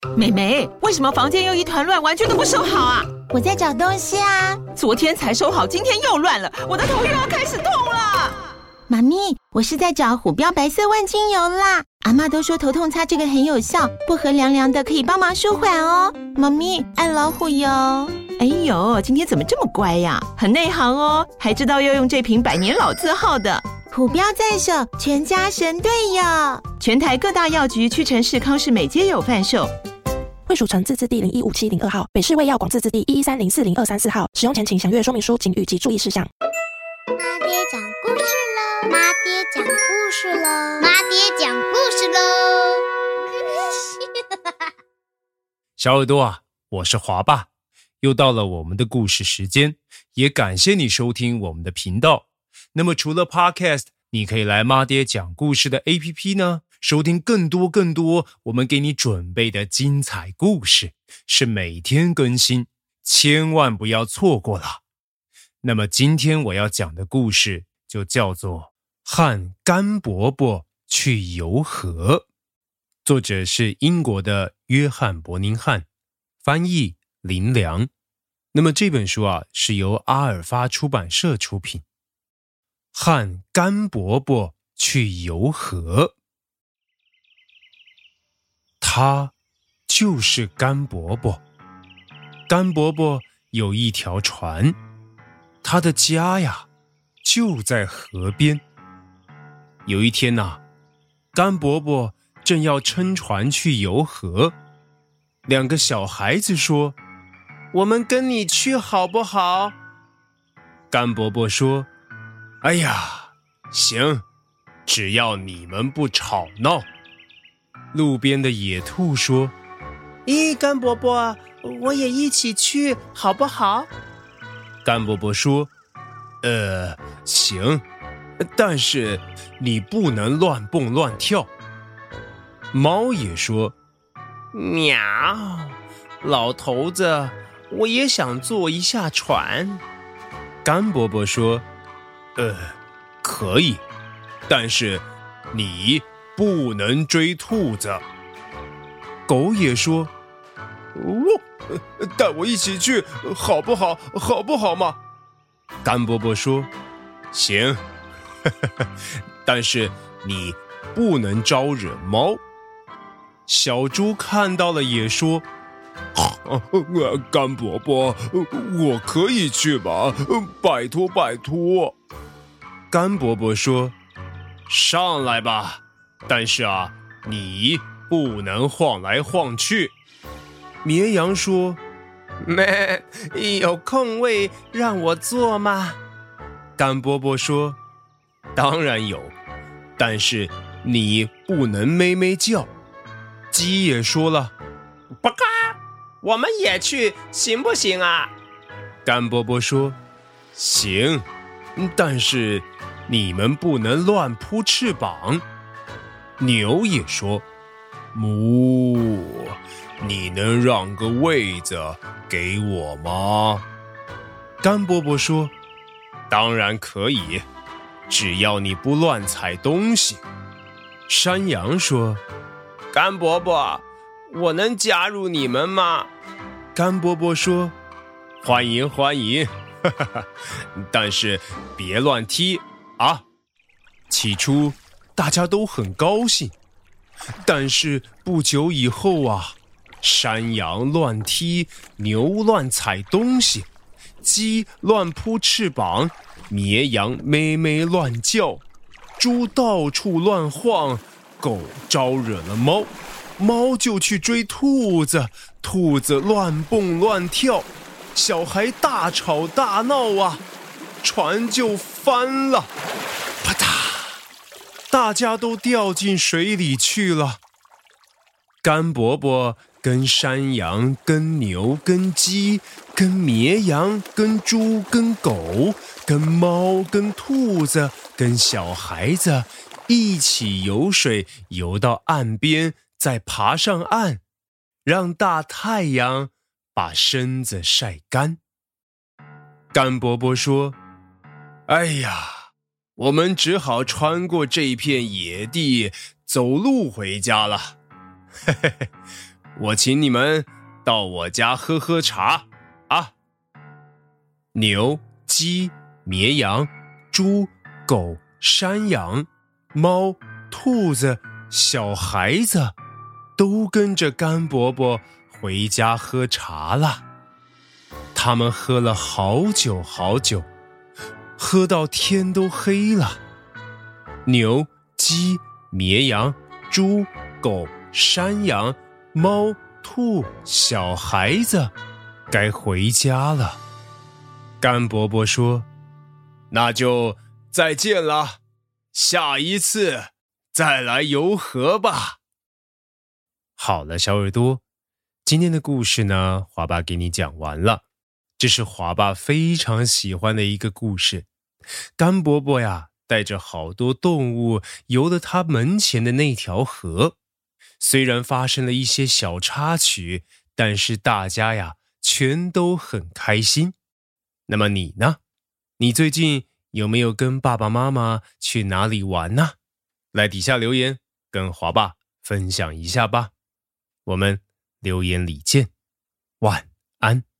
妹妹，为什么房间又一团乱，玩具都不收好啊？ 我在找东西啊。 昨天才收好，今天又乱了，我的头又要开始痛了。 妈咪，我是在找虎标白色万金油啦。阿嬷都说头痛擦这个很有效，薄荷凉凉的可以帮忙舒缓哦。妈咪，爱老虎油。 哎呦，今天怎么这么乖呀？很内行哦，还知道要用这瓶百年老字号的。 虎标在手，全家神队友。 全台各大药局、屈臣氏、康士美皆有贩售。 惠蜀城自治地015702号，北市卫药广自治地113040234号。使用前请详阅说明书警语及注意事项。 妈爹讲故事喽！妈爹讲故事喽！妈爹讲故事喽！ 小耳朵啊，我是华爸，又到了我们的故事时间，也感谢你收听我们的频道。那么除了 Podcast， 你可以来妈爹讲故事的 APP 呢，收听更多我们给你准备的精彩故事，是每天更新，千万不要错过了。那么今天我要讲的故事就叫做和甘伯伯去游河，作者是英国的约翰·伯宁汉，翻译林良。那么这本书啊，是由阿尔发出版社出品。和甘伯伯去游河，他就是甘伯伯。甘伯伯有一条船，他的家呀就在河边。有一天啊，甘伯伯正要撑船去游河，两个小孩子说：“我们跟你去好不好？”甘伯伯说：“哎呀，行，只要你们不吵闹。”路边的野兔说：“ 咦，甘伯伯，我也一起去好不好？” 甘伯伯说：“行，但是你不能乱蹦乱跳。”猫也说：“ 喵，老头子，我也想坐一下船。” 甘伯伯说：“可以，但是你不能追兔子。”狗也说：“带我一起去好不好？好不好嘛？”甘伯伯说：“行，但是你不能招惹猫。”小猪看到了也说：“甘伯伯，我可以去吧？拜托拜托。”甘伯伯说：“上来吧，但是啊，你不能晃来晃去。”绵羊说：“ 有空位让我坐吗？” 甘伯伯说：“当然有，但是你不能咩咩叫。”鸡也说了：“ 呱呱，我们也去行不行啊？” 甘伯伯说：“行，但是你们不能乱扑翅膀。”牛也说：“母，你能让个位子给我吗？”甘伯伯说：“当然可以，只要你不乱踩东西。”山羊说：“ 甘伯伯，我能加入你们吗？” 甘伯伯说：“欢迎欢迎，但是别乱踢啊！”起初大家都很高兴，但是不久以后啊，山羊乱踢，牛乱踩东西，鸡乱扑翅膀，绵羊咩咩乱叫，猪到处乱晃，狗招惹了猫，猫就去追兔子，兔子乱蹦乱跳，小孩大吵大闹啊，船就翻了，啪嗒，大家都掉进水里去了。甘伯伯跟山羊、跟牛、跟鸡、跟绵羊、跟猪、跟狗、跟猫、跟兔子、跟小孩子一起游水，游到岸边，再爬上岸，让大太阳把身子晒干。甘伯伯说：“哎呀，我们只好穿过这片野地，走路回家了。嘿嘿嘿， 我请你们到我家喝喝茶啊！牛、鸡、绵羊、猪、狗、山羊、猫、兔子、小孩子都跟着甘伯伯回家喝茶了。他们喝了好久好久，喝到天都黑了。牛、鸡、绵羊、猪、狗、山羊、猫、兔、小孩子该回家了。甘伯伯说：那就再见了，下一次再来游河吧。好了，小耳朵，今天的故事呢，华爸给你讲完了。这是华爸非常喜欢的一个故事。甘伯伯呀，带着好多动物游了他门前的那条河。虽然发生了一些小插曲，但是大家呀，全都很开心。那么你呢？你最近有没有跟爸爸妈妈去哪里玩呢？来底下留言，跟华爸分享一下吧。我们留言里见，晚安。